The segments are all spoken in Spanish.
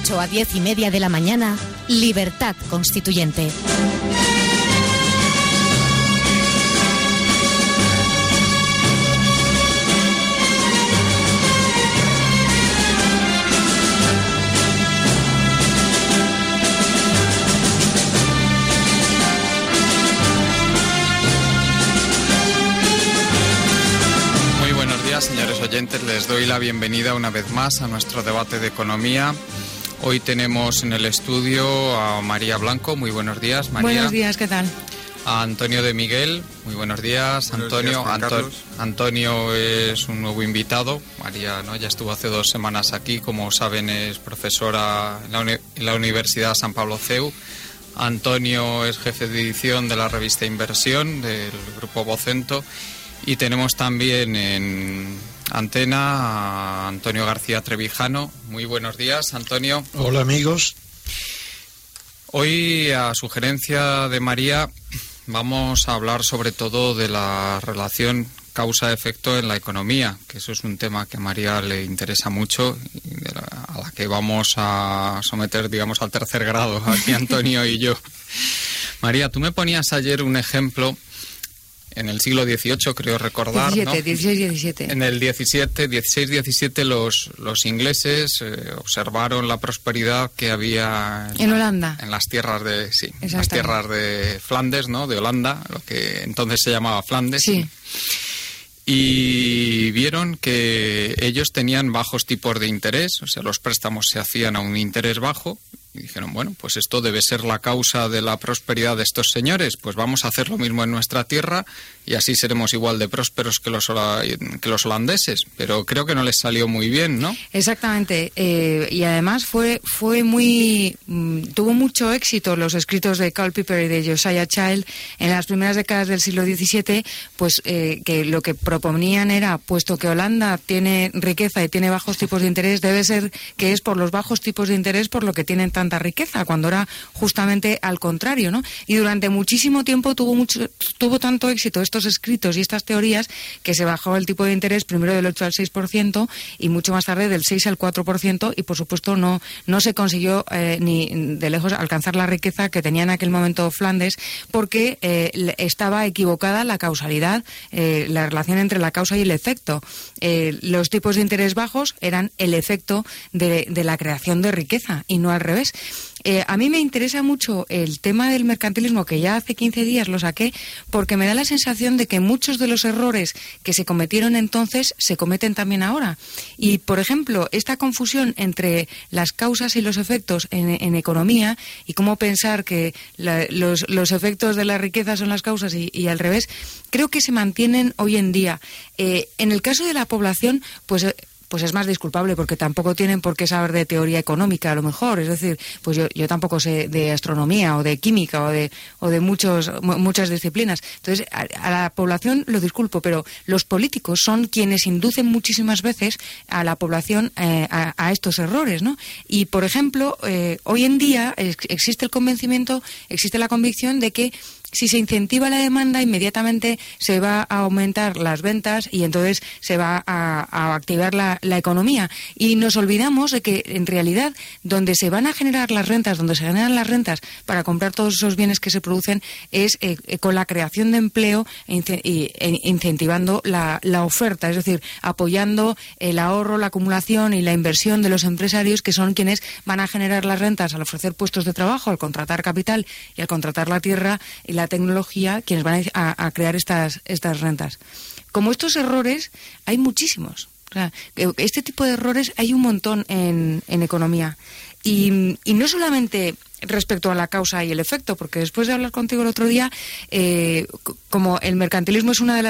8 a 10:30 de la mañana, Libertad Constituyente. Señores oyentes, les doy la bienvenida una vez más a nuestro debate de economía. Hoy tenemos en el estudio a María Blanco. Muy buenos días, María. Buenos días, ¿qué tal? A Antonio de Miguel. Muy buenos días, Antonio. Buenos días, Antonio es un nuevo invitado. María, ¿no?, ya estuvo hace 2 semanas aquí. Como saben, es profesora en la Universidad San Pablo CEU. Antonio es jefe de edición de la revista Inversión del Grupo Vocento. Y tenemos también en antena a Antonio García Trevijano. Muy buenos días, Antonio. Hola, amigos. Hoy, a sugerencia de María, vamos a hablar sobre todo de la relación causa-efecto en la economía, que eso es un tema que a María le interesa mucho y a la que vamos a someter, digamos, al tercer grado, aquí Antonio y yo. María, tú me ponías ayer un ejemplo. En el siglo XVIII, creo recordar, 17. En el 16-17 los ingleses observaron la prosperidad que había en Holanda, en las tierras de las tierras de Flandes, ¿no?, de Holanda, lo que entonces se llamaba Flandes. Sí. Y vieron que ellos tenían bajos tipos de interés, o sea, los préstamos se hacían a un interés bajo. Y dijeron, bueno, pues esto debe ser la causa de la prosperidad de estos señores, pues vamos a hacer lo mismo en nuestra tierra y así seremos igual de prósperos que los holandeses. Pero creo que no les salió muy bien, ¿no? Exactamente. Y además tuvo mucho éxito los escritos de Karl Popper y de Josiah Child en las primeras décadas del siglo XVII, pues que lo que proponían era, puesto que Holanda tiene riqueza y tiene bajos tipos de interés, debe ser que es por los bajos tipos de interés por lo que tienen tanta riqueza, cuando era justamente al contrario, ¿no? Y durante muchísimo tiempo tuvo tanto éxito estos escritos y estas teorías que se bajó el tipo de interés primero del 8 al 6% y mucho más tarde del 6 al 4%, y por supuesto no se consiguió ni de lejos alcanzar la riqueza que tenía en aquel momento Flandes, porque estaba equivocada la causalidad, la relación entre la causa y el efecto. Los tipos de interés bajos eran el efecto de la creación de riqueza y no al revés. A mí me interesa mucho el tema del mercantilismo, que ya hace 15 días lo saqué, porque me da la sensación de que muchos de los errores que se cometieron entonces se cometen también ahora. Y, por ejemplo, esta confusión entre las causas y los efectos en economía, y cómo pensar que los efectos de la riqueza son las causas y al revés, creo que se mantienen hoy en día. En el caso de la población, pues es más disculpable, porque tampoco tienen por qué saber de teoría económica, a lo mejor. Es decir, pues yo tampoco sé de astronomía o de química o de muchas disciplinas. Entonces, a la población lo disculpo, pero los políticos son quienes inducen muchísimas veces a la población a estos errores, ¿no? Y, por ejemplo, hoy en día existe la convicción de que si se incentiva la demanda, inmediatamente se va a aumentar las ventas y entonces se va a activar la economía. Y nos olvidamos de que, en realidad, donde se van a generar las rentas, donde se generan las rentas para comprar todos esos bienes que se producen, es con la creación de empleo e incentivando la oferta, es decir, apoyando el ahorro, la acumulación y la inversión de los empresarios, que son quienes van a generar las rentas al ofrecer puestos de trabajo, al contratar capital y al contratar la tierra y la tecnología, quienes van a crear estas rentas. Como estos errores, hay muchísimos. O sea, este tipo de errores hay un montón en economía. Y no solamente respecto a la causa y el efecto, porque después de hablar contigo el otro día, como el mercantilismo es una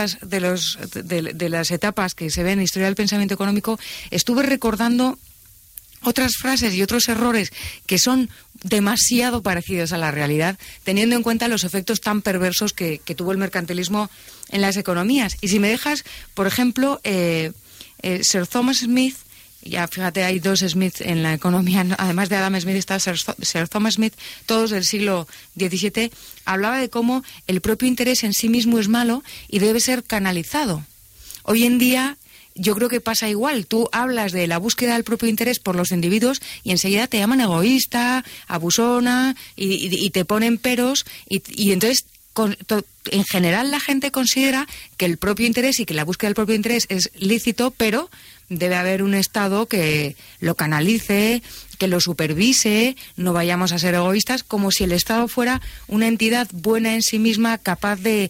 de las etapas que se ve en la historia del pensamiento económico, estuve recordando otras frases y otros errores que son demasiado parecidos a la realidad, teniendo en cuenta los efectos tan perversos que tuvo el mercantilismo en las economías. Y si me dejas, por ejemplo, Sir Thomas Smith, ya fíjate, hay 2 Smith en la economía, además de Adam Smith está Sir Thomas Smith, todos del siglo XVII, hablaba de cómo el propio interés en sí mismo es malo y debe ser canalizado. Hoy en día yo creo que pasa igual. Tú hablas de la búsqueda del propio interés por los individuos y enseguida te llaman egoísta, abusona y te ponen peros y entonces en general la gente considera que el propio interés y que la búsqueda del propio interés es lícito, pero debe haber un Estado que lo canalice, que lo supervise, no vayamos a ser egoístas, como si el Estado fuera una entidad buena en sí misma, capaz de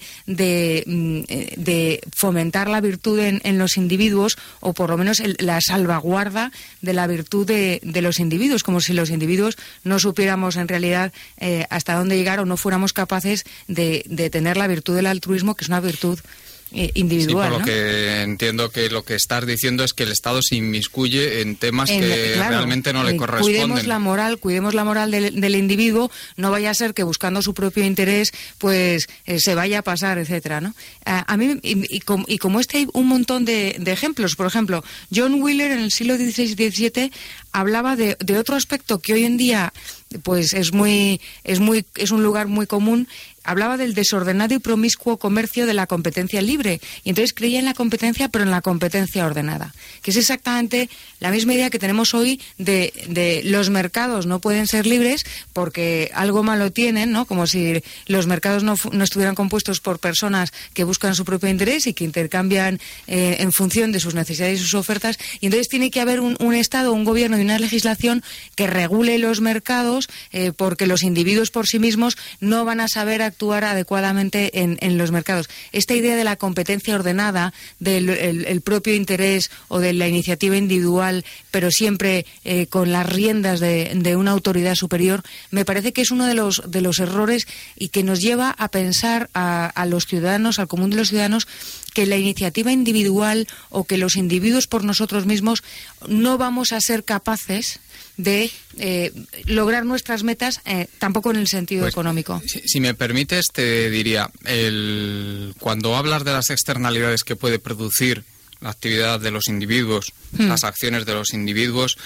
fomentar la virtud en los individuos, o por lo menos la salvaguarda de la virtud de los individuos, como si los individuos no supiéramos en realidad hasta dónde llegar o no fuéramos capaces de tener la virtud del altruismo, que es una virtud individual. Sí, por lo ¿no? que entiendo que lo que estás diciendo es que el Estado se inmiscuye en temas que realmente no le corresponden. Cuidemos la moral del individuo, no vaya a ser que buscando su propio interés pues se vaya a pasar, etcétera, ¿no? A mí, y como hay un montón de ejemplos. Por ejemplo, John Wheeler en el siglo XVI y XVII hablaba de otro aspecto que hoy en día pues es un lugar muy común. Hablaba del desordenado y promiscuo comercio de la competencia libre, y entonces creía en la competencia, pero en la competencia ordenada, que es exactamente la misma idea que tenemos hoy de los mercados no pueden ser libres porque algo malo tienen, ¿no? Como si los mercados no estuvieran compuestos por personas que buscan su propio interés y que intercambian en función de sus necesidades y sus ofertas, y entonces tiene que haber un Estado, un gobierno y una legislación que regule los mercados porque los individuos por sí mismos no van a saber actuar adecuadamente en los mercados. Esta idea de la competencia ordenada, del el propio interés o de la iniciativa individual, pero siempre con las riendas de una autoridad superior, me parece que es uno de los errores y que nos lleva a pensar a los ciudadanos, al común de los ciudadanos, que la iniciativa individual o que los individuos por nosotros mismos no vamos a ser capaces de lograr nuestras metas, tampoco en el sentido económico. Si me permites, te diría, cuando hablas de las externalidades que puede producir la actividad de los individuos, las acciones de los individuos,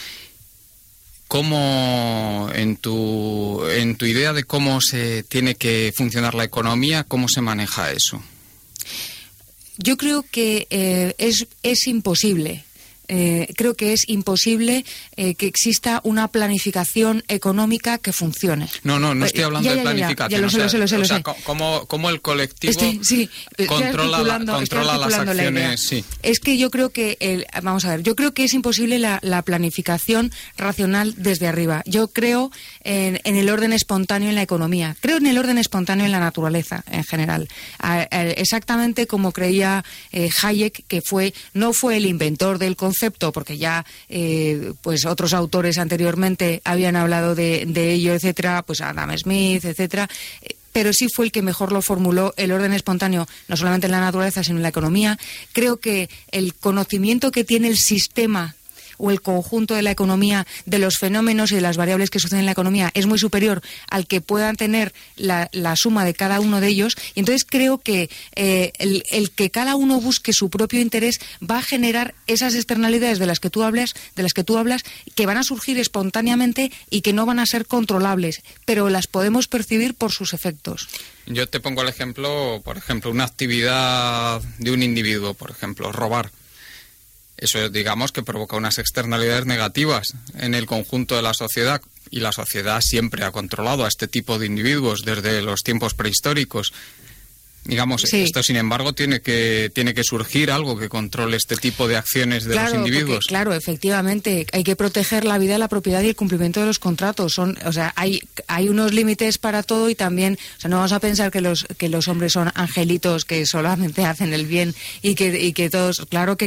¿cómo en tu idea de cómo se tiene que funcionar la economía, cómo se maneja eso? Yo creo que es imposible. Creo que es imposible que exista una planificación económica que funcione. No estoy hablando de planificación. Lo sé. ¿Cómo el colectivo controla las acciones? Sí. Es que yo creo que, vamos a ver, yo creo que es imposible la planificación racional desde arriba. Yo creo en el orden espontáneo en la economía. Creo en el orden espontáneo en la naturaleza, en general. Exactamente como creía Hayek, que no fue el inventor del concepto, porque ya pues otros autores anteriormente habían hablado de ello, etcétera, pues Adam Smith, etcétera, pero sí fue el que mejor lo formuló, el orden espontáneo, no solamente en la naturaleza, sino en la economía. Creo que el conocimiento que tiene el sistema o el conjunto de la economía, de los fenómenos y de las variables que suceden en la economía, es muy superior al que puedan tener la suma de cada uno de ellos, y entonces creo que el que cada uno busque su propio interés va a generar esas externalidades de las que tú hablas, que van a surgir espontáneamente y que no van a ser controlables, pero las podemos percibir por sus efectos. Yo te pongo el ejemplo, por ejemplo, una actividad de un individuo, por ejemplo, robar. Eso, digamos, que provoca unas externalidades negativas en el conjunto de la sociedad, y la sociedad siempre ha controlado a este tipo de individuos desde los tiempos prehistóricos. Digamos, sí. Esto, sin embargo, tiene que surgir algo que controle este tipo de acciones de los individuos. Porque, claro, efectivamente, hay que proteger la vida, la propiedad y el cumplimiento de los contratos. Hay unos límites para todo, y también, no vamos a pensar que los hombres son angelitos que solamente hacen el bien y que todos. Claro que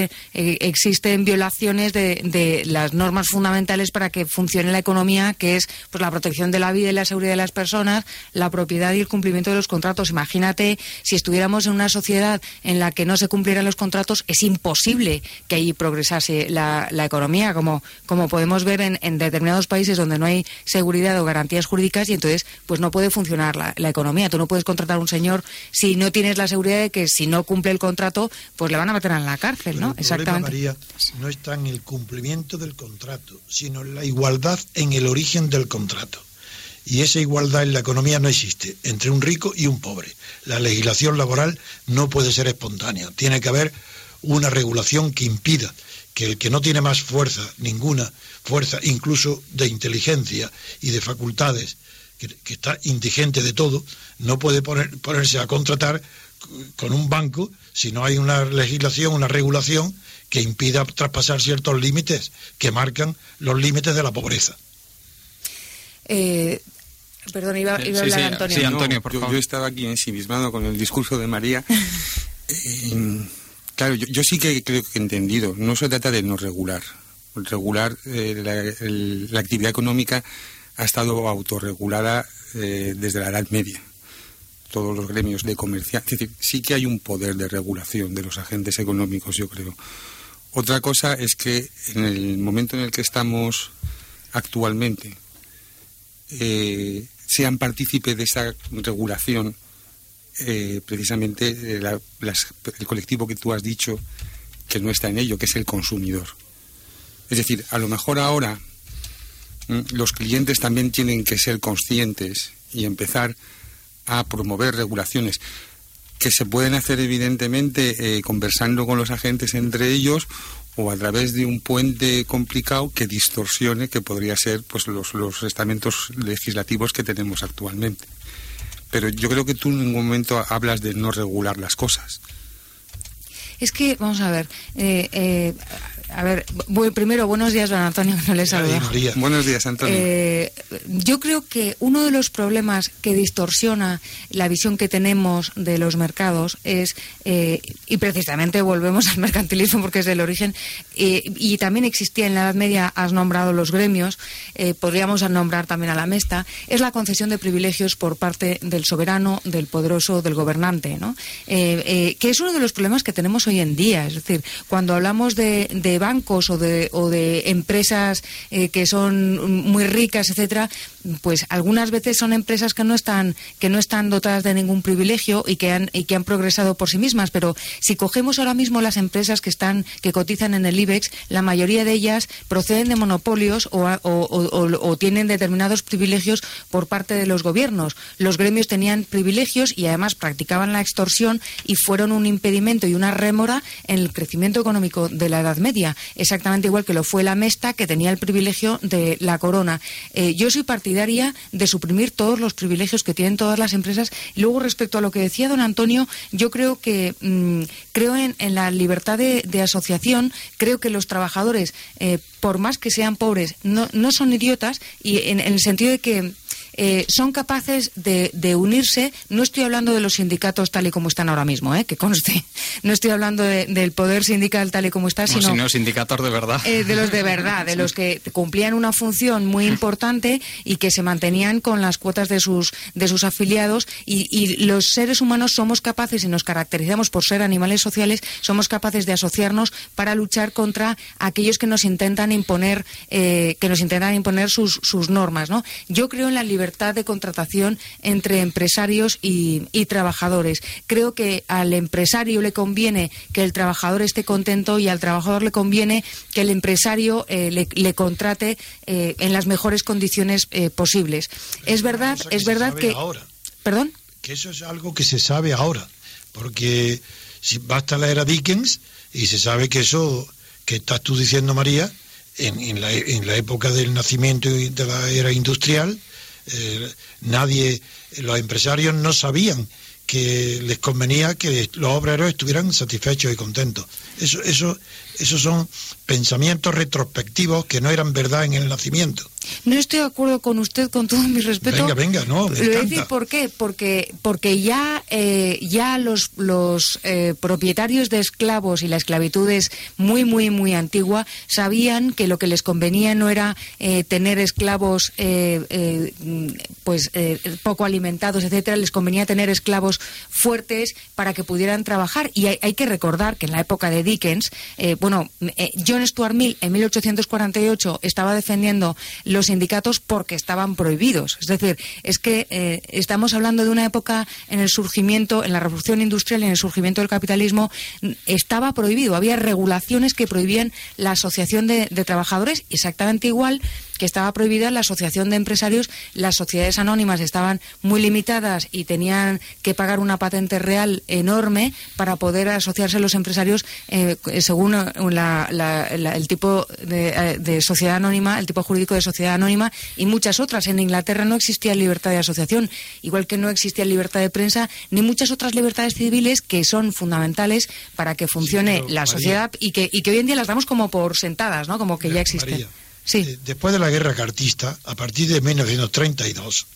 existen violaciones de las normas fundamentales para que funcione la economía, que es pues la protección de la vida y la seguridad de las personas, la propiedad y el cumplimiento de los contratos. Imagínate si estuviéramos en una sociedad en la que no se cumplieran los contratos, es imposible que allí progresase la economía, como podemos ver en determinados países donde no hay seguridad o garantías jurídicas, y entonces pues no puede funcionar la economía. Tú no puedes contratar a un señor si no tienes la seguridad de que si no cumple el contrato, pues le van a meter en la cárcel, ¿no? Pero el problema, María, no está en el cumplimiento del contrato, sino en la igualdad en el origen del contrato. Y esa igualdad en la economía no existe entre un rico y un pobre. La legislación laboral no puede ser espontánea. Tiene que haber una regulación que impida que el que no tiene más fuerza, ninguna fuerza, incluso de inteligencia y de facultades, que está indigente de todo, no puede ponerse a contratar con un banco si no hay una legislación, una regulación que impida traspasar ciertos límites que marcan los límites de la pobreza. Perdón, iba a hablar Antonio. Sí, Antonio, por favor. Yo estaba aquí ensimismado con el discurso de María. Claro, yo sí que creo que he entendido. No se trata de no regular. Regular, la actividad económica ha estado autorregulada desde la Edad Media. Todos los gremios de comercio. Es decir, sí que hay un poder de regulación de los agentes económicos, yo creo. Otra cosa es que en el momento en el que estamos actualmente sean partícipes de esa regulación precisamente el colectivo que tú has dicho que no está en ello, que es el consumidor. Es decir, a lo mejor ahora los clientes también tienen que ser conscientes y empezar a promover regulaciones que se pueden hacer evidentemente conversando con los agentes entre ellos o a través de un puente complicado que distorsione, que podría ser pues los estamentos legislativos que tenemos actualmente. Pero yo creo que tú en ningún momento hablas de no regular las cosas. Es que, vamos a ver, primero, buenos días, don Antonio, que no le saludo. Buenos días, Antonio. Yo creo que uno de los problemas que distorsiona la visión que tenemos de los mercados es, y precisamente volvemos al mercantilismo porque es el origen, y también existía en la Edad Media, has nombrado los gremios, podríamos nombrar también a la Mesta, es la concesión de privilegios por parte del soberano, del poderoso, del gobernante, ¿no? Que es uno de los problemas que tenemos hoy en día. Es decir, cuando hablamos de bancos o de empresas que son muy ricas, etcétera, pues algunas veces son empresas que no están dotadas de ningún privilegio y que han progresado por sí mismas. Pero si cogemos ahora mismo las empresas que cotizan en el IBEX, la mayoría de ellas proceden de monopolios o tienen determinados privilegios por parte de los gobiernos. Los gremios tenían privilegios y además practicaban la extorsión y fueron un impedimento y una rémora en el crecimiento económico de la Edad Media, exactamente igual que lo fue la Mesta, que tenía el privilegio de la corona. Yo soy partidaria de suprimir todos los privilegios que tienen todas las empresas. Y luego, respecto a lo que decía don Antonio, yo creo que creo en la libertad de asociación. Creo que los trabajadores, por más que sean pobres, no son idiotas, y en el sentido de que son capaces de unirse. No estoy hablando de los sindicatos tal y como están ahora mismo, que conste. No estoy hablando del poder sindical tal y como está, sino sindicatos de verdad. De los de verdad, de los que cumplían una función muy importante y que se mantenían con las cuotas de sus afiliados. Y los seres humanos somos capaces, y nos caracterizamos por ser animales sociales, somos capaces de asociarnos para luchar contra aquellos que nos intentan imponer sus normas, ¿no? Yo creo en la libertad de contratación entre empresarios y trabajadores. Creo que al empresario le conviene que el trabajador esté contento y al trabajador le conviene que el empresario le contrate en las mejores condiciones posibles. Es verdad que... Ahora. ¿Perdón? Que eso es algo que se sabe ahora, porque si basta leer a Dickens y se sabe que eso que estás tú diciendo, María, en la época del nacimiento de la era industrial, los empresarios no sabían que les convenía que los obreros estuvieran satisfechos y contentos. Esos son pensamientos retrospectivos que no eran verdad en el nacimiento. No estoy de acuerdo con usted, con todo mi respeto. Venga, no, me encanta. Decir, ¿por qué? Porque ya los propietarios de esclavos, y la esclavitud es muy, muy, muy antigua, sabían que lo que les convenía no era tener esclavos poco alimentados, etcétera. Les convenía tener esclavos fuertes para que pudieran trabajar. Y hay que recordar que en la época de Dickens, John Stuart Mill en 1848 estaba defendiendo los sindicatos porque estaban prohibidos. Es decir, es que estamos hablando de una época en el surgimiento, en la revolución industrial y en el surgimiento del capitalismo, estaba prohibido. Había regulaciones que prohibían la asociación de trabajadores, exactamente igual estaba prohibida la asociación de empresarios. Las sociedades anónimas estaban muy limitadas y tenían que pagar una patente real enorme para poder asociarse los empresarios según el tipo de sociedad anónima, el tipo jurídico de sociedad anónima, y muchas otras. En Inglaterra no existía libertad de asociación, igual que no existía libertad de prensa, ni muchas otras libertades civiles que son fundamentales para que funcione la sociedad, y que hoy en día las damos como por sentadas, ¿no? Como que ya existen. María, sí. Después de la guerra cartista, a partir de 1832,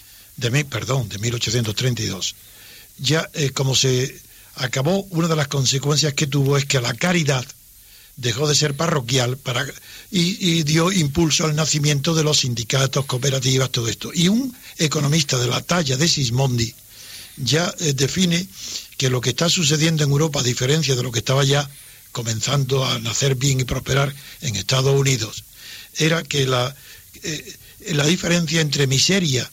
ya como se acabó, una de las consecuencias que tuvo es que la caridad dejó de ser parroquial y dio impulso al nacimiento de los sindicatos, cooperativas, todo esto. Y un economista de la talla de Sismondi ya define que lo que está sucediendo en Europa, a diferencia de lo que estaba ya comenzando a nacer bien y prosperar en Estados Unidos, era que la diferencia entre miseria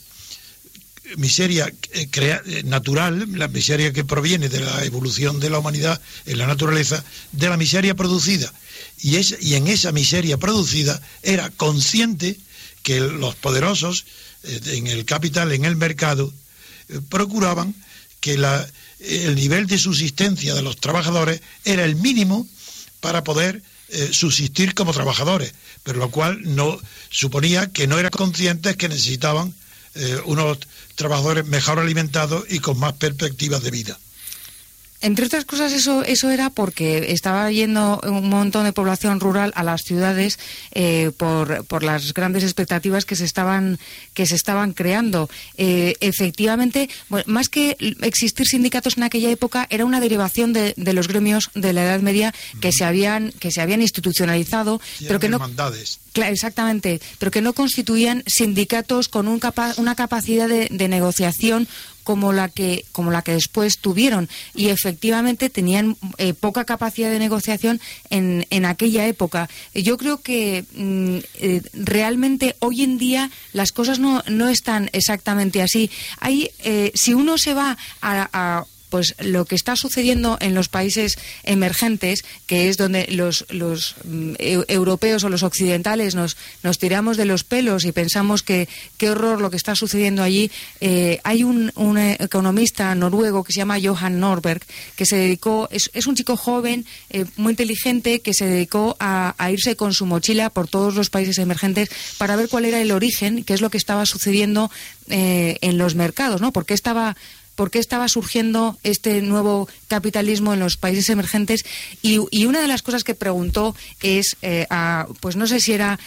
natural, la miseria que proviene de la evolución de la humanidad en la naturaleza, de la miseria producida. Y en esa miseria producida era consciente que los poderosos en el capital, en el mercado, procuraban que el nivel de subsistencia de los trabajadores era el mínimo para poder subsistir como trabajadores, pero lo cual no suponía que no eran conscientes que necesitaban unos trabajadores mejor alimentados y con más perspectivas de vida. Entre otras cosas, eso era porque estaba yendo un montón de población rural a las ciudades por las grandes expectativas que se estaban creando. Efectivamente, bueno, más que existir sindicatos en aquella época, era una derivación de los gremios de la Edad Media que se habían institucionalizado, pero que no. Hermandades. Claro, exactamente, pero que no constituían sindicatos con una capacidad de negociación como la que después tuvieron, y efectivamente tenían poca capacidad de negociación en aquella época. Yo creo que realmente hoy en día las cosas no están exactamente así. Si uno se va a pues lo que está sucediendo en los países emergentes, que es donde los europeos o los occidentales nos tiramos de los pelos y pensamos que qué horror lo que está sucediendo allí. Hay un economista noruego que se llama Johan Norberg, que se dedicó, es un chico joven, muy inteligente, que se dedicó a irse con su mochila por todos los países emergentes para ver cuál era el origen, qué es lo que estaba sucediendo en los mercados, ¿no? ¿Por qué estaba surgiendo este nuevo capitalismo en los países emergentes? Y una de las cosas que preguntó es, pues no sé si era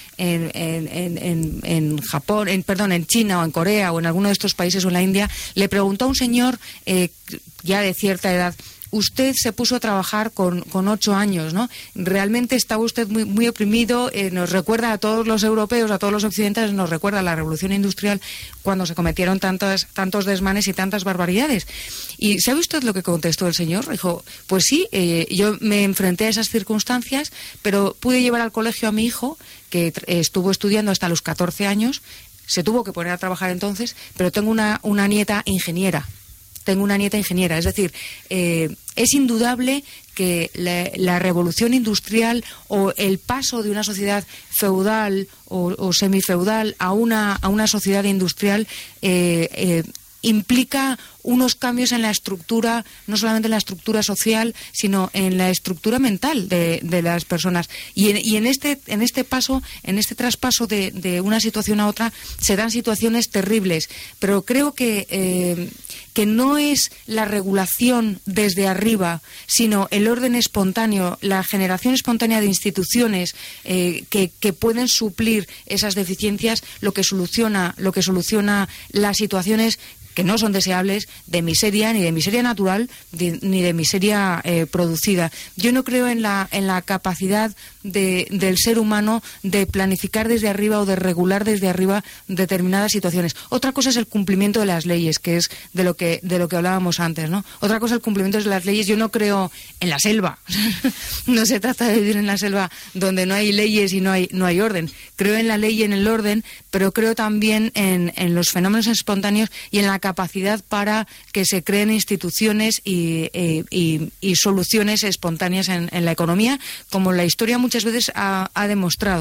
en Japón, en China o en Corea o en alguno de estos países o en la India, le preguntó a un señor ya de cierta edad: usted se puso a trabajar con 8 años, ¿no? ¿Realmente estaba usted muy, muy oprimido? Nos recuerda a todos los europeos, a todos los occidentales, nos recuerda a la Revolución Industrial, cuando se cometieron tantos desmanes y tantas barbaridades. ¿Y sabe usted lo que contestó el señor? Dijo: pues sí, yo me enfrenté a esas circunstancias, pero pude llevar al colegio a mi hijo, que estuvo estudiando hasta los 14 años, se tuvo que poner a trabajar entonces, pero tengo una nieta ingeniera. Es decir, es indudable que la revolución industrial o el paso de una sociedad feudal o semifeudal a una sociedad industrial implica unos cambios en la estructura, no solamente en la estructura social, sino en la estructura mental de las personas. Y en este traspaso de una situación a otra se dan situaciones terribles. Pero creo que no es la regulación desde arriba, sino el orden espontáneo, la generación espontánea de instituciones que pueden suplir esas deficiencias lo que soluciona las situaciones que no son deseables, de miseria, ni de miseria natural, ni de miseria producida. Yo no creo en la capacidad del ser humano de planificar desde arriba o de regular desde arriba determinadas situaciones. Otra cosa es el cumplimiento de las leyes, que es de lo que hablábamos antes, ¿no? Otra cosa es el cumplimiento de las leyes. Yo no creo en la selva. No se trata de vivir en la selva donde no hay leyes y no hay orden. Creo en la ley y en el orden, pero creo también en los fenómenos espontáneos y en la capacidad para que se creen instituciones y soluciones espontáneas en la economía, como la historia muchas veces ha demostrado, ¿no?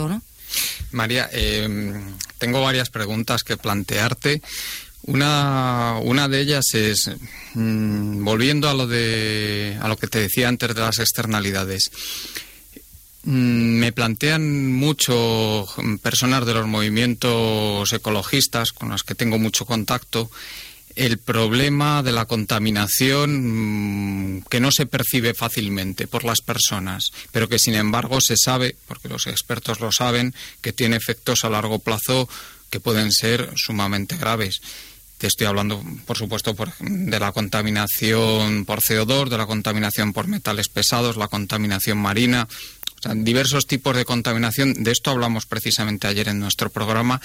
María, tengo varias preguntas que plantearte. Una de ellas es, volviendo a lo que te decía antes de las externalidades. Me plantean mucho personas de los movimientos ecologistas con las que tengo mucho contacto el problema de la contaminación que no se percibe fácilmente por las personas, pero que sin embargo se sabe, porque los expertos lo saben, que tiene efectos a largo plazo que pueden ser sumamente graves. Te estoy hablando, por supuesto, de la contaminación por CO2, de la contaminación por metales pesados, la contaminación marina, o sea, diversos tipos de contaminación. De esto hablamos precisamente ayer en nuestro programa.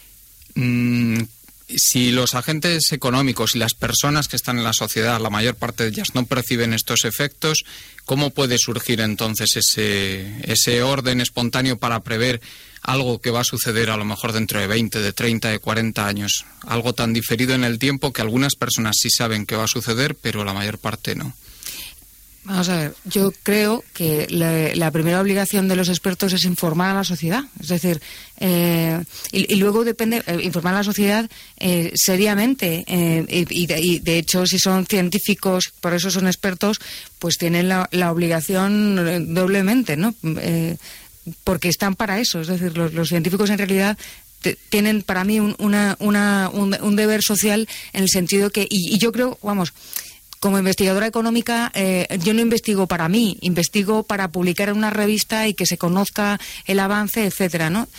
Si los agentes económicos y las personas que están en la sociedad, la mayor parte de ellas, no perciben estos efectos, ¿cómo puede surgir entonces ese orden espontáneo para prever algo que va a suceder a lo mejor dentro de 20, de 30, de 40 años? Algo tan diferido en el tiempo que algunas personas sí saben que va a suceder, pero la mayor parte no. Vamos a ver, yo creo que la primera obligación de los expertos es informar a la sociedad. Es decir, y luego depende, informar a la sociedad seriamente. Y de hecho, si son científicos, por eso son expertos, pues tienen la obligación doblemente, ¿no? Porque están para eso. Es decir, los científicos en realidad tienen para mí un deber social en el sentido que, y yo creo, vamos, como investigadora económica, yo no investigo para mí, investigo para publicar en una revista y que se conozca el avance, etcétera, ¿no?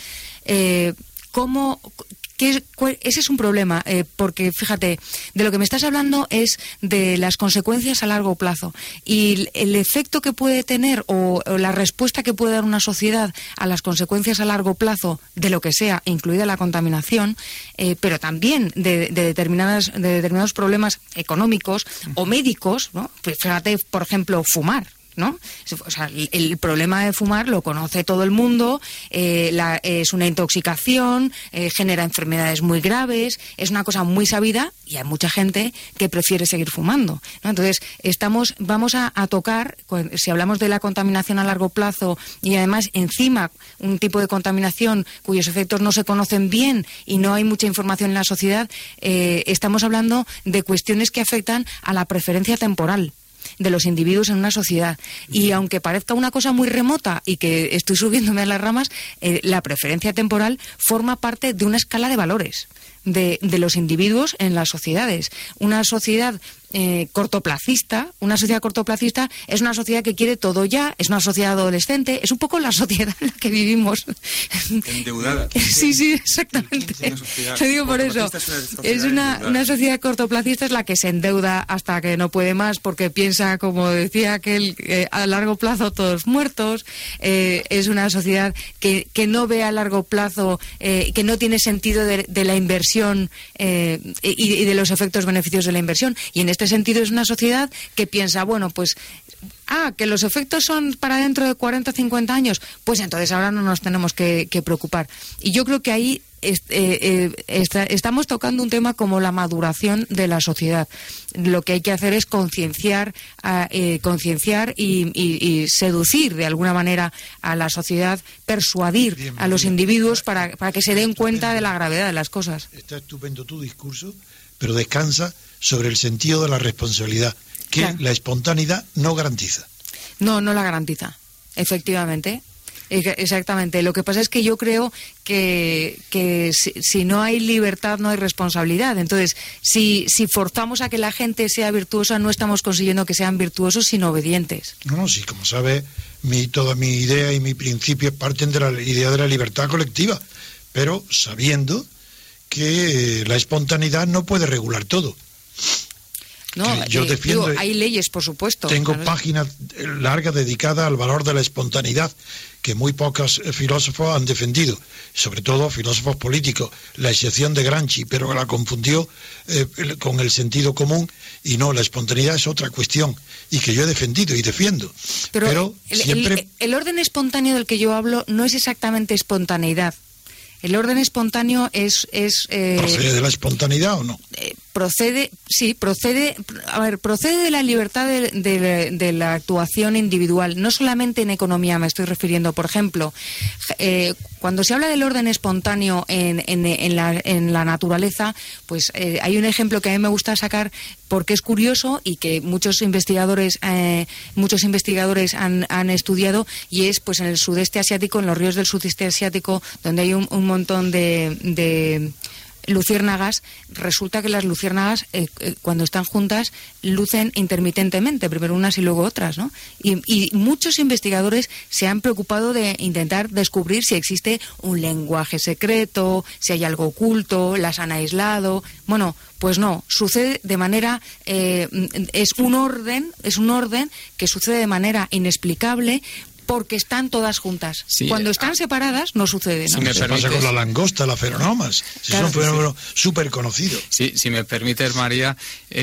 Ese es un problema, porque fíjate, de lo que me estás hablando es de las consecuencias a largo plazo y el efecto que puede tener o la respuesta que puede dar una sociedad a las consecuencias a largo plazo de lo que sea, incluida la contaminación, pero también de determinados problemas económicos o médicos, ¿no? Pues fíjate, por ejemplo, fumar, ¿no? O sea, el problema de fumar lo conoce todo el mundo, es una intoxicación, genera enfermedades muy graves, es una cosa muy sabida y hay mucha gente que prefiere seguir fumando, ¿no? Entonces, vamos a tocar, si hablamos de la contaminación a largo plazo y además encima un tipo de contaminación cuyos efectos no se conocen bien y no hay mucha información en la sociedad, estamos hablando de cuestiones que afectan a la preferencia temporal de los individuos en una sociedad. Y aunque parezca una cosa muy remota y que estoy subiéndome a las ramas, la preferencia temporal forma parte de una escala de valores de los individuos en las sociedades. Una sociedad cortoplacista es una sociedad que quiere todo ya, es una sociedad adolescente, es un poco la sociedad en la que vivimos. Endeudada. Sí, exactamente. Lo digo por eso. Es una sociedad cortoplacista, es la que se endeuda hasta que no puede más porque piensa, como decía aquel, a largo plazo todos muertos. Es una sociedad que no ve a largo plazo, que no tiene sentido de la inversión y de los efectos beneficios de la inversión. Y en este sentido es una sociedad que piensa, bueno, pues que los efectos son para dentro de 40 o 50 años, pues entonces ahora no nos tenemos que preocupar. Y yo creo que ahí estamos tocando un tema como la maduración de la sociedad. Lo que hay que hacer es concienciar y seducir de alguna manera a la sociedad, persuadir a los individuos para que se den cuenta de la gravedad de las cosas. Está estupendo tu discurso, pero descansa sobre el sentido de la responsabilidad, que claro, la espontaneidad no garantiza. No la garantiza, efectivamente. Exactamente. Lo que pasa es que yo creo que si no hay libertad no hay responsabilidad. Entonces, si forzamos a que la gente sea virtuosa, no estamos consiguiendo que sean virtuosos sino obedientes. No, sí, como sabes, toda mi idea y mi principio parten de la idea de la libertad colectiva, pero sabiendo que la espontaneidad no puede regular todo. No, yo defiendo, hay leyes, por supuesto. Tengo páginas largas dedicadas al valor de la espontaneidad, que muy pocos filósofos han defendido, sobre todo filósofos políticos. La excepción de Gramsci, pero la confundió con el sentido común, y no, la espontaneidad es otra cuestión, y que yo he defendido y defiendo. Pero siempre... el orden espontáneo del que yo hablo no es exactamente espontaneidad. El orden espontáneo es... ¿Procede de la espontaneidad o no? procede de la libertad de la actuación individual, no solamente en economía me estoy refiriendo. Por ejemplo, cuando se habla del orden espontáneo en la naturaleza, pues hay un ejemplo que a mí me gusta sacar porque es curioso y que muchos investigadores han estudiado, y es pues en el sudeste asiático, en los ríos del sudeste asiático, donde hay un montón de luciérnagas. Resulta que las luciérnagas cuando están juntas lucen intermitentemente, primero unas y luego otras, ¿no? Y muchos investigadores se han preocupado de intentar descubrir si existe un lenguaje secreto, si hay algo oculto, las han aislado. Bueno, pues no, sucede de manera es un orden que sucede de manera inexplicable, porque están todas juntas. Sí, cuando están separadas no sucede, ¿no? Se pasa con la langosta, las feronomas. Claro, es un fenómeno súper conocido. Sí, si me permites, María,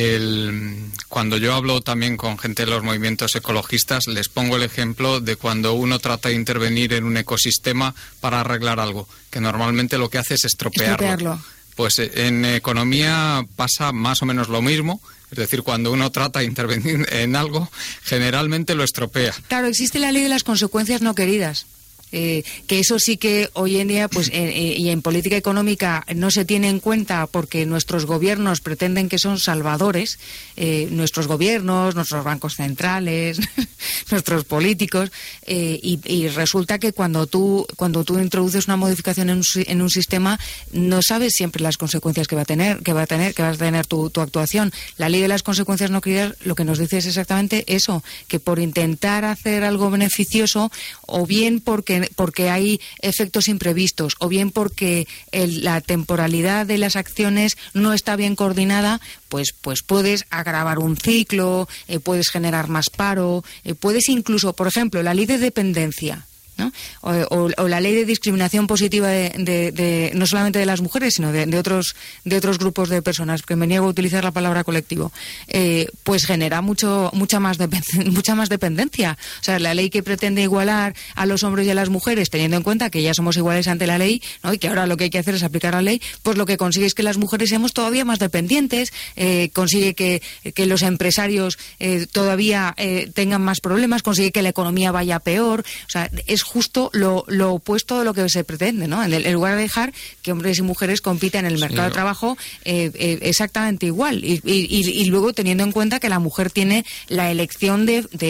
cuando yo hablo también con gente de los movimientos ecologistas, les pongo el ejemplo de cuando uno trata de intervenir en un ecosistema para arreglar algo, que normalmente lo que hace es estropearlo. Pues en economía pasa más o menos lo mismo. Es decir, cuando uno trata de intervenir en algo, generalmente lo estropea. Claro, existe la ley de las consecuencias no queridas. Que eso sí que hoy en día, pues, y en política económica no se tiene en cuenta porque nuestros gobiernos pretenden que son salvadores, nuestros gobiernos, nuestros bancos centrales, nuestros políticos, y resulta que cuando tú introduces una modificación en un sistema, no sabes siempre las consecuencias que vas a tener tu actuación. La ley de las consecuencias no queridas lo que nos dice es exactamente eso, que por intentar hacer algo beneficioso, o bien porque hay efectos imprevistos, o bien porque la temporalidad de las acciones no está bien coordinada, pues puedes agravar un ciclo, puedes generar más paro, puedes incluso, por ejemplo, la ley de dependencia, ¿no? O la ley de discriminación positiva de no solamente de las mujeres, sino de otros grupos de personas, que me niego a utilizar la palabra colectivo, pues genera mucha más dependencia. O sea, la ley que pretende igualar a los hombres y a las mujeres, teniendo en cuenta que ya somos iguales ante la ley, ¿no? Y que ahora lo que hay que hacer es aplicar la ley, pues lo que consigue es que las mujeres seamos todavía más dependientes, consigue que los empresarios todavía tengan más problemas, consigue que la economía vaya peor. O sea, es justo lo opuesto de lo que se pretende, ¿no? En lugar de dejar que hombres y mujeres compitan en el mercado de trabajo exactamente igual, y luego teniendo en cuenta que la mujer tiene la elección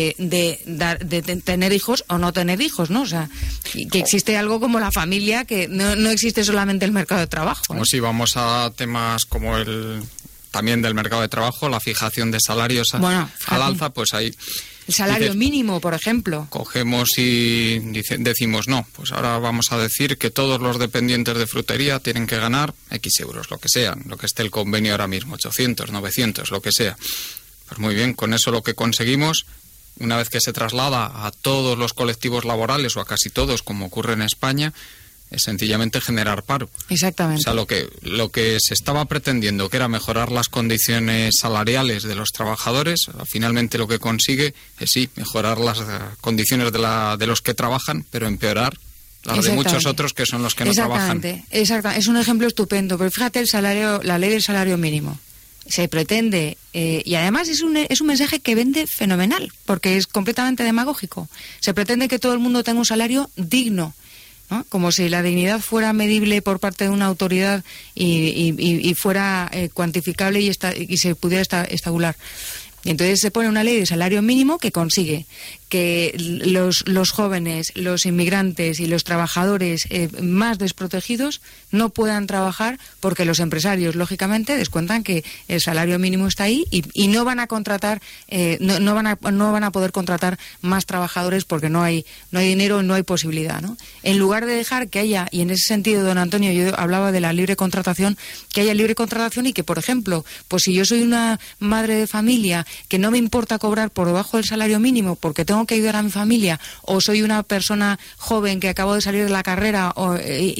de tener hijos o no tener hijos, ¿no? O sea, que existe algo como la familia, que no existe solamente el mercado de trabajo, ¿no? Como si vamos a temas como también del mercado de trabajo, la fijación de salarios al alza, pues ahí... El salario mínimo, por ejemplo. Cogemos y decimos, no, pues ahora vamos a decir que todos los dependientes de frutería tienen que ganar X euros, lo que sea, lo que esté el convenio ahora mismo, 800, 900, lo que sea. Pues muy bien, con eso lo que conseguimos, una vez que se traslada a todos los colectivos laborales, o a casi todos, como ocurre en España, es sencillamente generar paro. Exactamente. O sea, lo que se estaba pretendiendo, que era mejorar las condiciones salariales de los trabajadores, finalmente lo que consigue es mejorar las condiciones de los que trabajan, pero empeorar las de muchos otros que son los que no trabajan. Exactamente. Es un ejemplo estupendo. Pero fíjate la ley del salario mínimo. Se pretende, y además es un mensaje que vende fenomenal, porque es completamente demagógico. Se pretende que todo el mundo tenga un salario digno, ¿no? Como si la dignidad fuera medible por parte de una autoridad y fuera cuantificable y se pudiera estabular. Y entonces se pone una ley de salario mínimo que consigue que los jóvenes, los inmigrantes y los trabajadores más desprotegidos no puedan trabajar, porque los empresarios, lógicamente, descuentan que el salario mínimo está ahí y no van a contratar, no van a poder contratar más trabajadores porque no hay dinero, no hay posibilidad, ¿no? En lugar de dejar que haya, y en ese sentido, don Antonio, yo hablaba de la libre contratación, que haya libre contratación y que, por ejemplo, pues si yo soy una madre de familia que no me importa cobrar por debajo del salario mínimo porque tengo que ayudar a mi familia, o soy una persona joven que acabo de salir de la carrera, o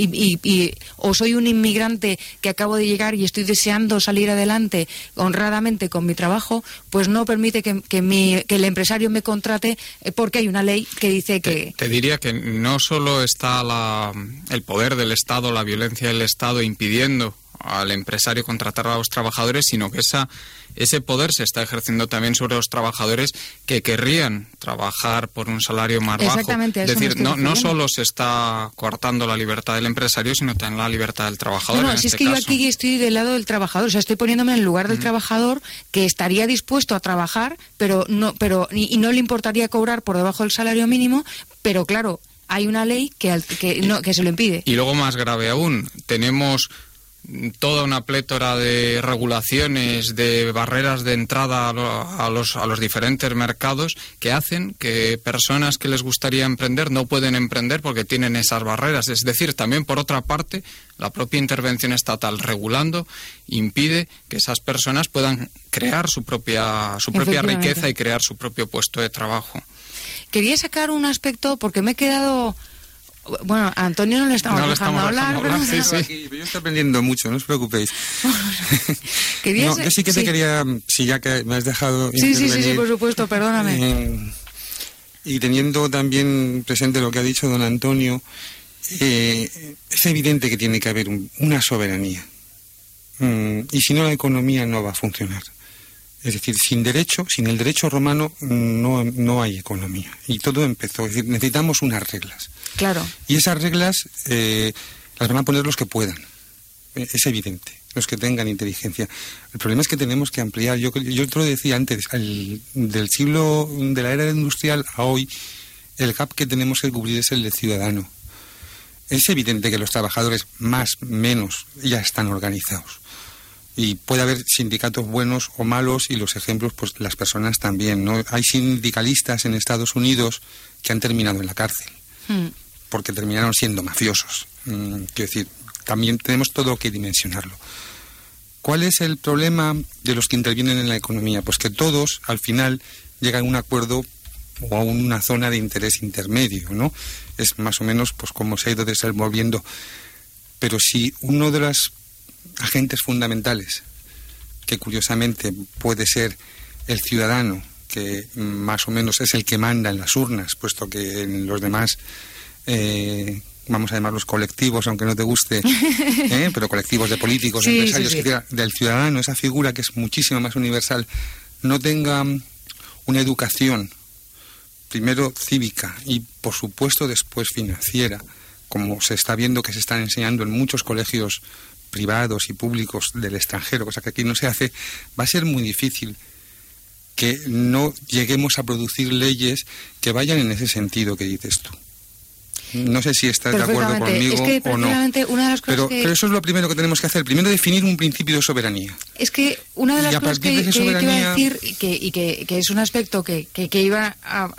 soy un inmigrante que acabo de llegar y estoy deseando salir adelante honradamente con mi trabajo, pues no permite que el empresario me contrate porque hay una ley que dice que... Te diría que no solo está el poder del Estado, la violencia del Estado impidiendo al empresario contratar a los trabajadores, sino que ese poder se está ejerciendo también sobre los trabajadores que querrían trabajar por un salario más bajo. Exactamente, Es decir, no solo se está coartando la libertad del empresario, sino también la libertad del trabajador. No, si es que yo aquí estoy del lado del trabajador, o sea, estoy poniéndome en el lugar del trabajador que estaría dispuesto a trabajar, pero no le importaría cobrar por debajo del salario mínimo, pero claro, hay una ley que se lo impide. Y luego, más grave aún, tenemos toda una plétora de regulaciones, de barreras de entrada a los diferentes mercados que hacen que personas que les gustaría emprender no pueden emprender porque tienen esas barreras. Es decir, también por otra parte, la propia intervención estatal regulando impide que esas personas puedan crear su propia riqueza y crear su propio puesto de trabajo. Quería sacar un aspecto porque me he quedado... Bueno, a Antonio no le estamos dejando hablar. Sí. Yo estoy aprendiendo mucho, no os preocupéis. Yo sí que te quería, si ya que me has dejado intervenir, sí, por supuesto, perdóname. Y teniendo también presente lo que ha dicho don Antonio, es evidente que tiene que haber una soberanía. Y si no, la economía no va a funcionar. Es decir, sin el derecho romano no hay economía. Y todo empezó. Es decir, necesitamos unas reglas. Claro. Y esas reglas las van a poner los que puedan. Es evidente, los que tengan inteligencia. El problema es que tenemos que ampliar. Yo te lo decía antes, del siglo, de la era industrial a hoy, el gap que tenemos que cubrir es el del ciudadano. Es evidente que los trabajadores, menos, ya están organizados. Y puede haber sindicatos buenos o malos, y los ejemplos, pues las personas también, ¿no? Hay sindicalistas en Estados Unidos que han terminado en la cárcel, porque terminaron siendo mafiosos. Quiero decir, también tenemos todo que dimensionarlo. ¿Cuál es el problema de los que intervienen en la economía? Pues que todos, al final, llegan a un acuerdo o a una zona de interés intermedio, ¿no? Es más o menos pues como se ha ido desenvolviendo. Pero si uno de los agentes fundamentales, que curiosamente puede ser el ciudadano, que más o menos es el que manda en las urnas, puesto que en los demás, vamos a llamarlos colectivos, aunque no te guste, pero colectivos de políticos, empresarios, sí. Del ciudadano, esa figura que es muchísimo más universal, no tenga una educación, primero cívica y por supuesto después financiera, como se está viendo que se están enseñando en muchos colegios privados y públicos del extranjero, cosa que aquí no se hace, va a ser muy difícil que no lleguemos a producir leyes que vayan en ese sentido que dices tú. No sé si estás de acuerdo conmigo o no. Una de las cosas pero eso es lo primero que tenemos que hacer. Primero definir un principio de soberanía. Es que una de las cosas que iba a decir que es un aspecto que iba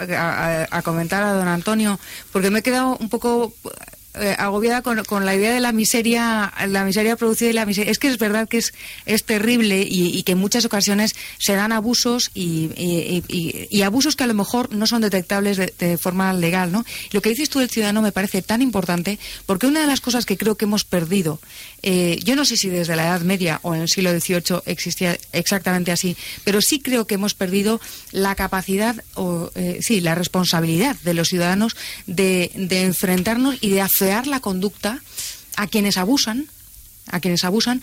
a comentar a don Antonio, porque me he quedado un poco agobiada con la idea de la miseria producida y la miseria. Es que es verdad que es terrible y que en muchas ocasiones se dan abusos y abusos que a lo mejor no son detectables de forma legal, ¿no? Lo que dices tú del ciudadano me parece tan importante, porque una de las cosas que creo que hemos perdido, yo no sé si desde la Edad Media o en el siglo XVIII existía exactamente así, pero sí creo que hemos perdido la capacidad la responsabilidad de los ciudadanos de enfrentarnos y de afear la conducta a quienes abusan, a quienes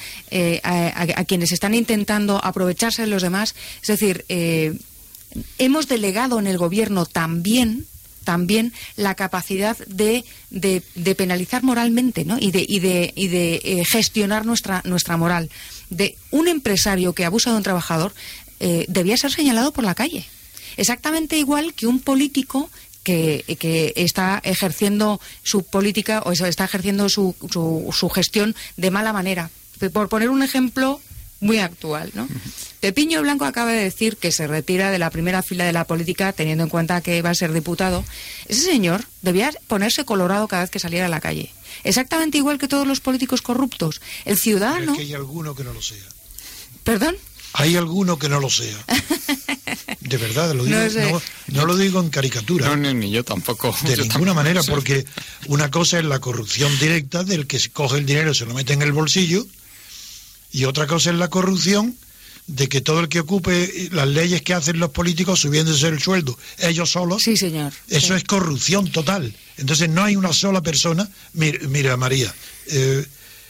están intentando aprovecharse de los demás. Es decir, hemos delegado en el gobierno también la capacidad de penalizar moralmente, ¿no? y de gestionar nuestra moral. De un empresario que abusa de un trabajador debía ser señalado por la calle, exactamente igual que un político que está ejerciendo su política o está ejerciendo su gestión de mala manera. Por poner un ejemplo muy actual, ¿no? Pepiño Blanco acaba de decir que se retira de la primera fila de la política teniendo en cuenta que va a ser diputado. Ese señor debía ponerse colorado cada vez que saliera a la calle. Exactamente igual que todos los políticos corruptos. El ciudadano... Es que hay alguno que no lo sea. ¿Perdón? Hay alguno que no lo sea. De verdad, lo digo, no lo digo en caricatura. No, ni yo tampoco. De ninguna manera, porque una cosa es la corrupción directa del que se coge el dinero y se lo mete en el bolsillo, y otra cosa es la corrupción de que todo el que ocupe las leyes que hacen los políticos subiéndose el sueldo, ellos solos. Sí, señor. Eso es corrupción total. Entonces no hay una sola persona. Mira María,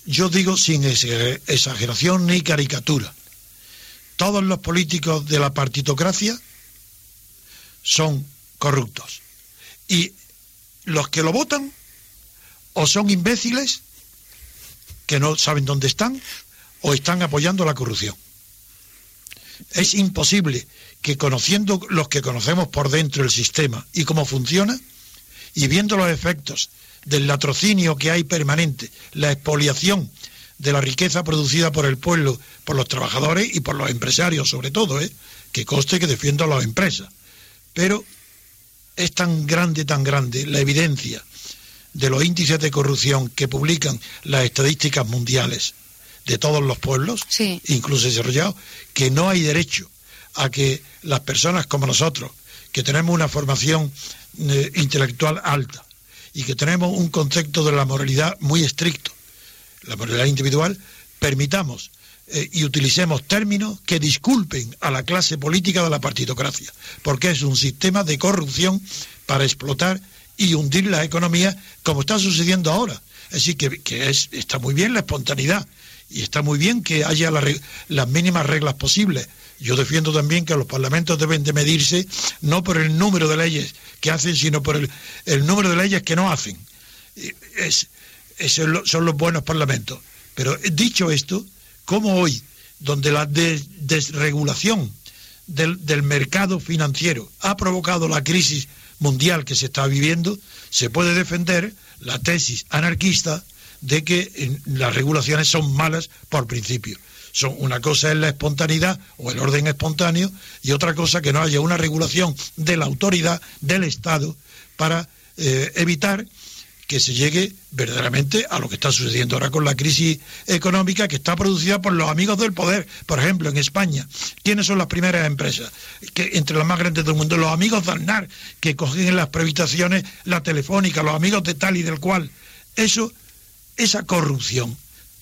yo digo sin exageración ni caricatura, todos los políticos de la partitocracia son corruptos. Y los que lo votan o son imbéciles que no saben dónde están o están apoyando la corrupción. Es imposible que, conociendo los que conocemos por dentro el sistema y cómo funciona, y viendo los efectos del latrocinio que hay permanente, la expoliación de la riqueza producida por el pueblo, por los trabajadores y por los empresarios sobre todo, que conste que defiendo a las empresas, pero es tan grande la evidencia de los índices de corrupción que publican las estadísticas mundiales de todos los pueblos, sí, incluso desarrollados, que no hay derecho a que las personas como nosotros, que tenemos una formación intelectual alta y que tenemos un concepto de la moralidad muy estricto, la moralidad individual, permitamos y utilicemos términos que disculpen a la clase política de la partitocracia, porque es un sistema de corrupción para explotar y hundir la economía, como está sucediendo ahora. Es decir, que está muy bien la espontaneidad y está muy bien que haya las mínimas reglas posibles. Yo defiendo también que los parlamentos deben de medirse no por el número de leyes que hacen, sino por el número de leyes que no hacen. Son los buenos parlamentos. Pero dicho esto, como hoy, donde la desregulación del mercado financiero ha provocado la crisis mundial que se está viviendo, se puede defender la tesis anarquista de que las regulaciones son malas por principio. Una cosa es la espontaneidad o el orden espontáneo y otra cosa que no haya una regulación de la autoridad del Estado para evitar que se llegue verdaderamente a lo que está sucediendo ahora con la crisis económica que está producida por los amigos del poder. Por ejemplo, en España, ¿quiénes son las primeras empresas? Que entre las más grandes del mundo, los amigos de Aznar, que cogen en las privatizaciones la Telefónica, los amigos de tal y del cual. Esa corrupción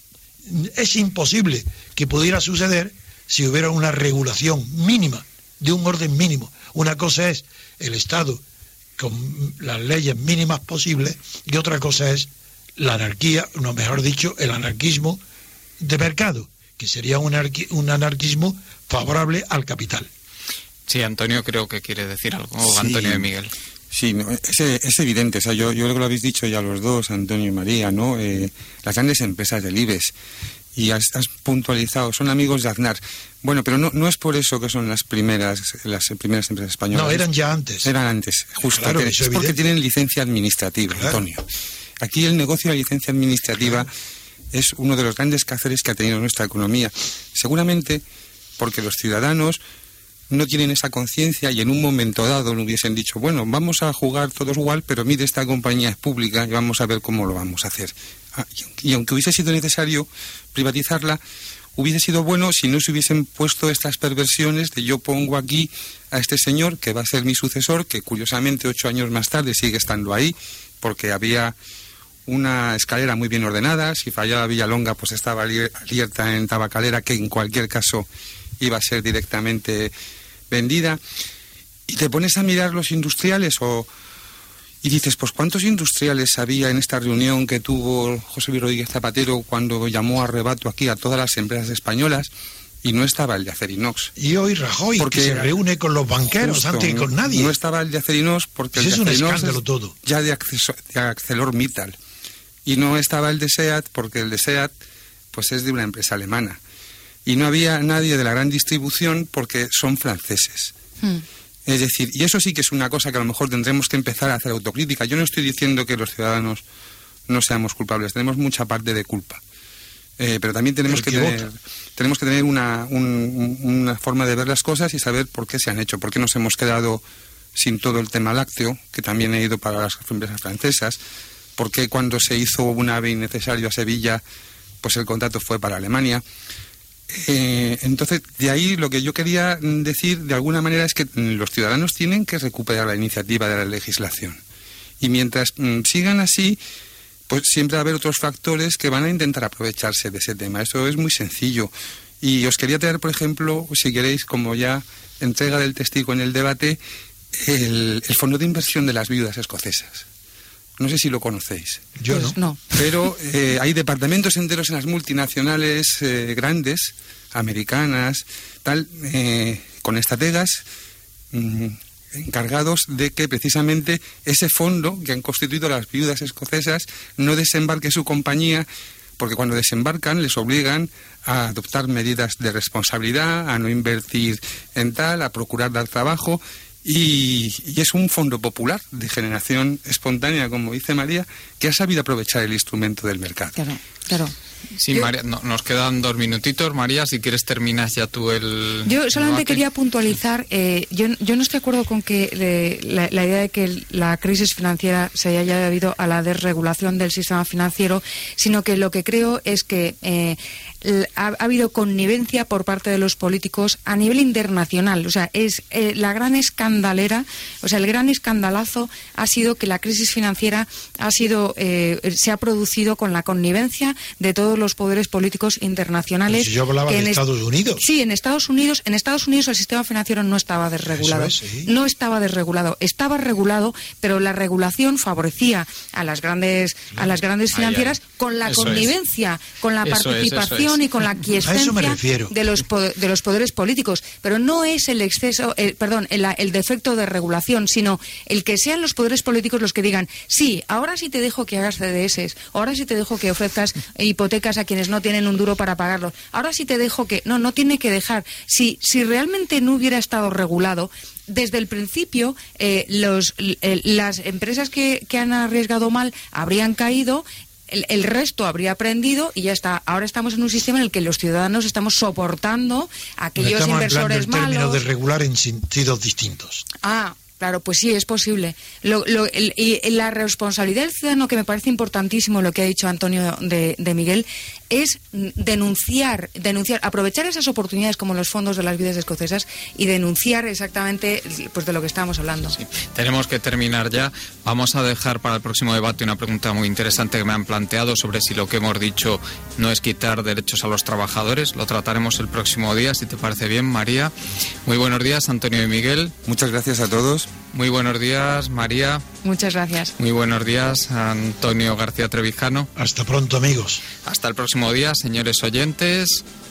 es imposible que pudiera suceder si hubiera una regulación mínima, de un orden mínimo. Una cosa es el Estado con las leyes mínimas posibles y otra cosa es la anarquía, no, mejor dicho, el anarquismo de mercado, que sería un anarquismo favorable al capital. Sí, Antonio creo que quiere decir algo, Sí. Antonio y Miguel. Sí, no, es evidente, o sea, yo creo que lo habéis dicho ya los dos, Antonio y María, ¿no? Las grandes empresas del IBEX, y has puntualizado, son amigos de Aznar. Bueno, pero no es por eso que son las primeras empresas españolas. No, eran ya antes. Eran antes, justo. Claro, Es porque tienen licencia administrativa, claro. Antonio. Aquí el negocio de la licencia administrativa es uno de los grandes quehaceres que ha tenido nuestra economía. Seguramente porque los ciudadanos no tienen esa conciencia y en un momento dado le hubiesen dicho, bueno, vamos a jugar todos igual, pero mire, esta compañía es pública y vamos a ver cómo lo vamos a hacer. Y aunque hubiese sido necesario privatizarla, hubiese sido bueno si no se hubiesen puesto estas perversiones de yo pongo aquí a este señor que va a ser mi sucesor, que curiosamente 8 años más tarde sigue estando ahí, porque había una escalera muy bien ordenada, si fallaba Villalonga pues estaba abierta en Tabacalera, que en cualquier caso iba a ser directamente vendida, y te pones a mirar los industriales y dices, pues ¿cuántos industriales había en esta reunión que tuvo José Luis Rodríguez Zapatero cuando llamó a rebato aquí a todas las empresas españolas? Y no estaba el de Acerinox. Y hoy Rajoy, porque se reúne con los banqueros justo, antes que con nadie. No estaba el de Acerinox porque pues el de es un Acerinox escándalo es todo. Ya de ArcelorMittal. Y no estaba el de SEAT porque el de SEAT pues es de una empresa alemana. Y no había nadie de la gran distribución porque son franceses. Es decir, y eso sí que es una cosa que a lo mejor tendremos que empezar a hacer autocrítica. Yo no estoy diciendo que los ciudadanos no seamos culpables, tenemos mucha parte de culpa. Pero también tenemos que tener una forma de ver las cosas y saber por qué se han hecho, por qué nos hemos quedado sin todo el tema lácteo, que también ha ido para las empresas francesas, por qué cuando se hizo un AVE innecesario a Sevilla, pues el contrato fue para Alemania. Entonces, de ahí lo que yo quería decir de alguna manera es que los ciudadanos tienen que recuperar la iniciativa de la legislación. Y mientras sigan así, pues siempre va a haber otros factores que van a intentar aprovecharse de ese tema. Eso es muy sencillo. Y os quería traer, por ejemplo, si queréis, como ya entrega del testigo en el debate, el fondo de inversión de las viudas escocesas. No sé si lo conocéis. Yo Pues no. Pero hay departamentos enteros en las multinacionales grandes, americanas, tal, con estrategas encargados de que precisamente ese fondo que han constituido las viudas escocesas no desembarque su compañía, porque cuando desembarcan les obligan a adoptar medidas de responsabilidad, a no invertir en tal, a procurar dar trabajo. Y es un fondo popular de generación espontánea, como dice María, que ha sabido aprovechar el instrumento del mercado. Claro. Sí, María, nos quedan 2 minutitos. María, si quieres terminas ya tú el... Yo solamente debate. quería puntualizar, yo no estoy de acuerdo con que la idea de que la crisis financiera se haya debido a la desregulación del sistema financiero, sino que lo que creo es que ha habido connivencia por parte de los políticos a nivel internacional. O sea, es la gran escandalera, o sea, el gran escandalazo ha sido que la crisis financiera se ha producido con la connivencia de todos los poderes políticos internacionales. Si yo hablaba de Estados Unidos. Sí, en Estados Unidos el sistema financiero no estaba desregulado. Eso es, sí. No estaba desregulado, estaba regulado, pero la regulación favorecía a las grandes financieras con la connivencia, con la participación y con la aquiescencia de los poderes políticos. Pero no es el exceso, el defecto de regulación, sino el que sean los poderes políticos los que digan, sí, ahora sí te dejo que hagas CDS, ahora sí te dejo que ofrezcas hipotecas a quienes no tienen un duro para pagarlo. Ahora sí te dejo que... No tiene que dejar. Si realmente no hubiera estado regulado, desde el principio las empresas que han arriesgado mal habrían caído, el resto habría aprendido y ya está. Ahora estamos en un sistema en el que los ciudadanos estamos soportando a aquellos inversores malos. En términos de regular en sentidos distintos. Claro, pues sí, es posible. Y la responsabilidad del ciudadano, que me parece importantísimo lo que ha dicho Antonio de Miguel, es denunciar, aprovechar esas oportunidades como los fondos de las viudas escocesas y denunciar exactamente pues de lo que estábamos hablando. Sí. Tenemos que terminar ya. Vamos a dejar para el próximo debate una pregunta muy interesante que me han planteado sobre si lo que hemos dicho no es quitar derechos a los trabajadores. Lo trataremos el próximo día, si te parece bien, María. Muy buenos días, Antonio y Miguel. Muchas gracias a todos. Muy buenos días, María. Muchas gracias. Muy buenos días, Antonio García Trevijano. Hasta pronto, amigos. Hasta el próximo día, señores oyentes.